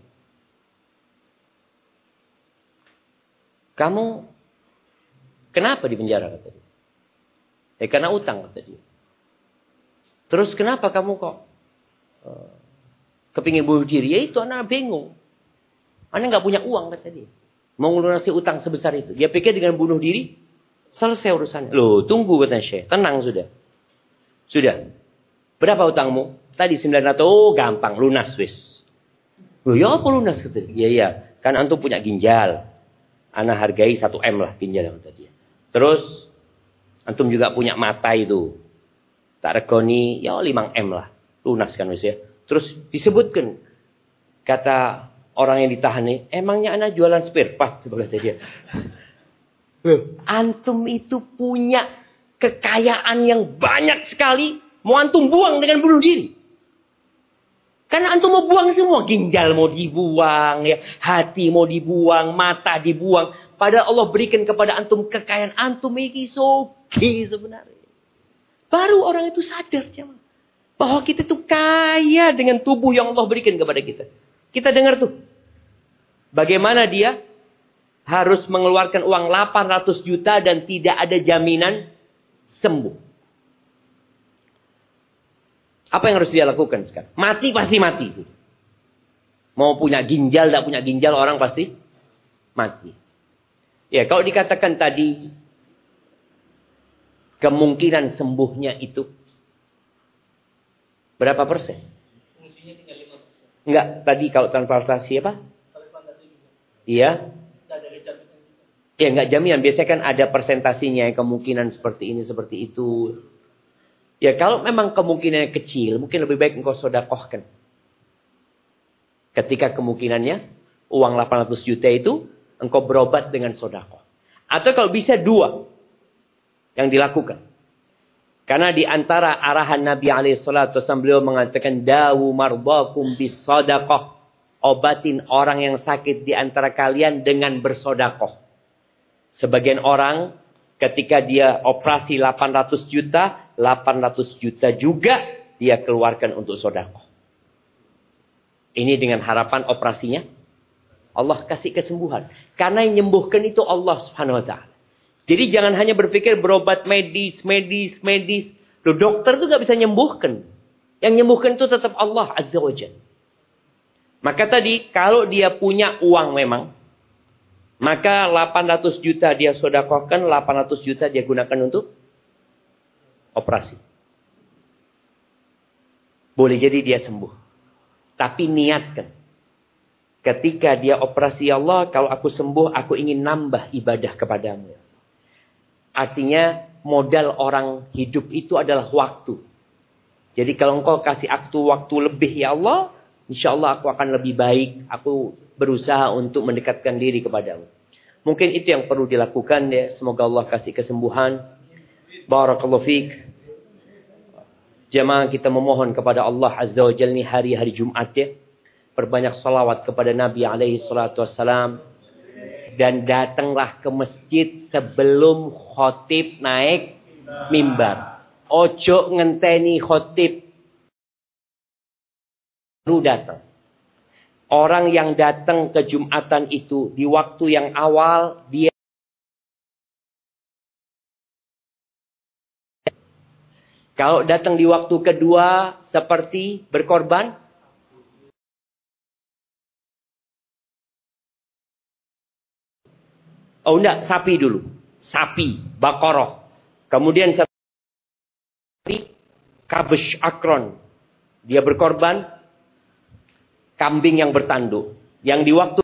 [SPEAKER 1] kamu kenapa di penjara, kata dia. Eh karena utang, kata dia. Terus kenapa kamu kok uh, kepingin bunuh diri? Ya itu anak bingung. Anak nggak punya uang, kata dia. Mau melunasi utang sebesar itu. Dia pikir dengan bunuh diri selesai urusannya. Loh, tunggu kata Syekh. Tenang sudah. Sudah. Berapa utangmu? Tadi sembilan ratus. Oh, gampang. Lunas, wis. Loh, ya apa lunas? Kata dia. Iya, iya. Kan antum punya ginjal. Ana hargai satu M lah ginjal, kata dia. Terus, antum juga punya mata itu. Tak regoni, ya lima M lah. Lunas kan, wis ya. Terus disebutkan. Kata orang yang ditahan nih, emangnya anak jualan spare part? Coba kata dia. Loh, antum itu punya kekayaan yang banyak sekali. Mau antum buang dengan bunuh diri. Karena antum mau buang semua. Ginjal mau dibuang, ya, hati mau dibuang, mata dibuang. Padahal Allah berikan kepada antum kekayaan. Antum ini sogi sebenarnya. Baru orang itu sadar. Bahwa kita itu kaya dengan tubuh yang Allah berikan kepada kita. Kita dengar tuh. Bagaimana dia harus mengeluarkan uang delapan ratus juta dan tidak ada jaminan sembuh. Apa yang harus dia lakukan sekarang? Mati pasti mati. Mau punya ginjal, tidak punya ginjal, orang pasti mati. Ya, kalau dikatakan tadi kemungkinan sembuhnya itu berapa persen?
[SPEAKER 2] Fungsinya tinggal lima persen.
[SPEAKER 1] Enggak, tadi kalau transplantasi apa?
[SPEAKER 2] Transplantasi juga.
[SPEAKER 1] Iya.
[SPEAKER 2] Tidak ada jaminan juga.
[SPEAKER 1] Ya enggak jaminan, biasanya kan ada persentasinya, kemungkinan seperti ini, seperti itu. Ya kalau memang kemungkinannya kecil, mungkin lebih baik engkau sodakohkan. Ketika kemungkinannya uang delapan ratus juta itu, engkau berobat dengan sodakoh. Atau kalau bisa dua yang dilakukan. Karena di antara arahan Nabi alaihi salatu wasallam, beliau mengatakan, dawu marbakum bis sodakoh. Obatin orang yang sakit di antara kalian dengan bersodakoh. Sebagian orang ketika dia operasi delapan ratus juta, delapan ratus juta juga dia keluarkan untuk sodakoh. Ini dengan harapan operasinya Allah kasih kesembuhan. Karena yang menyembuhkan itu Allah subhanahu wa ta'ala. Jadi jangan hanya berpikir berobat medis, medis, medis. Loh, dokter itu gak bisa menyembuhkan. Yang menyembuhkan itu tetap Allah azza wa jalla. Maka tadi kalau dia punya uang memang, maka delapan ratus juta dia sodakohkan, delapan ratus juta dia gunakan untuk operasi. Boleh jadi dia sembuh. Tapi niatkan. Ketika dia operasi, ya Allah, kalau aku sembuh, aku ingin nambah ibadah kepadamu. Artinya, modal orang hidup itu adalah waktu. Jadi kalau engkau kasih aku waktu lebih, ya Allah, insya Allah aku akan lebih baik. Aku berusaha untuk mendekatkan diri kepadamu. Mungkin itu yang perlu dilakukan ya. Semoga Allah kasih kesembuhan. Barakallahu fiik. Jemaah, kita memohon kepada Allah Azza wa Jalla, ini hari-hari Jumat ya. Perbanyak salawat kepada Nabi alaihi salatu wassalam. Dan datanglah ke masjid sebelum khotib naik mimbar. Ojo ngenteni khotib baru datang. Orang yang datang ke Jumatan itu di waktu yang awal, dia kalau datang di waktu kedua seperti berkorban, oh enggak, sapi dulu. Sapi, bakoroh. Kemudian sapi, kabesh akron. Dia berkorban, kambing yang bertanduk. Yang di waktu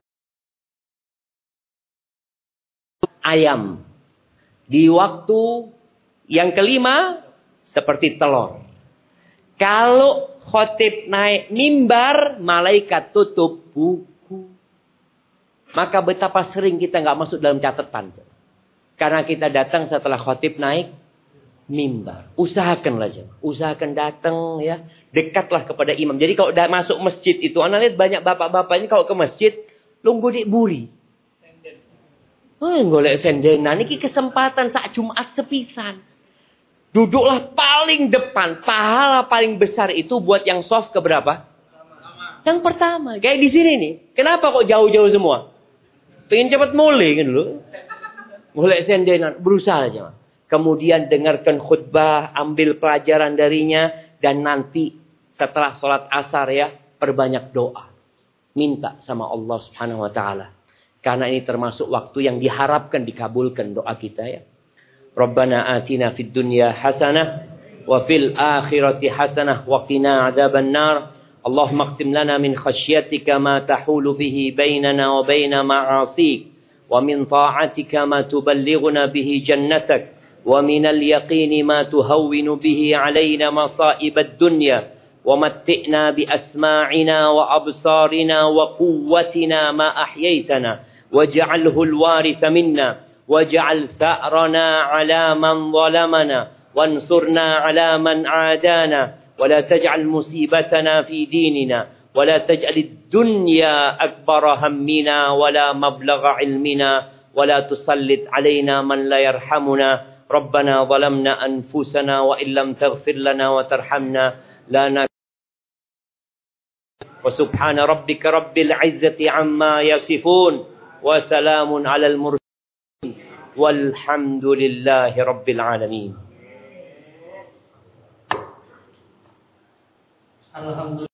[SPEAKER 1] ayam. Di waktu yang kelima, seperti telur. Kalau khotib naik mimbar, malaikat tutup buku. Maka betapa sering kita nggak masuk dalam catatan. Karena kita datang setelah khotib naik mimbar. Usahakanlah jemaah. Usahakan datang ya. Dekatlah kepada imam. Jadi kalau udah masuk masjid itu, anda lihat banyak bapak-bapak ini kalau ke masjid, lunggu di buri. Oh, golek sendenan. Ini kesempatan saat Jumat sepisan. Duduklah paling depan. Pahala paling besar itu buat yang soft keberapa? Yang pertama. Kayak di sini nih. Kenapa kok jauh-jauh semua? Pengen cepat mulai kan dulu. Mulai sendenan. Berusaha aja. Kemudian dengarkan khutbah. Ambil pelajaran darinya. Dan nanti setelah sholat asar ya. Perbanyak doa. Minta sama Allah subhanahu wa ta'ala. Karena ini termasuk waktu yang diharapkan dikabulkan doa kita ya. Rabbana atina fid dunya hasanah. Wa fil akhirati hasanah. Wa qina adzaban nar. اللهم اقسم لنا من خشيتك ما تحول به بيننا وبين معاصيك ومن طاعتك ما تبلغنا به جنتك ومن اليقين ما تهون به علينا مصائب الدنيا ومتئنا بأسماعنا وأبصارنا وقوتنا ما أحييتنا واجعله الوارث منا واجعل ثأرنا على من ظلمنا وانصرنا على من عادانا ولا تجعل مصيبتنا في ديننا ولا تجعل الدنيا أكبر همنا ولا مبلغ علمنا ولا تسلط علينا من لا يرحمنا ربنا ظلمنا أنفسنا وإن لم تغفر لنا وترحمنا لا نكن وسبحان ربك رب العزة عما يصفون وسلام على المرسلين والحمد لله رب العالمين.
[SPEAKER 2] Alhamdulillah.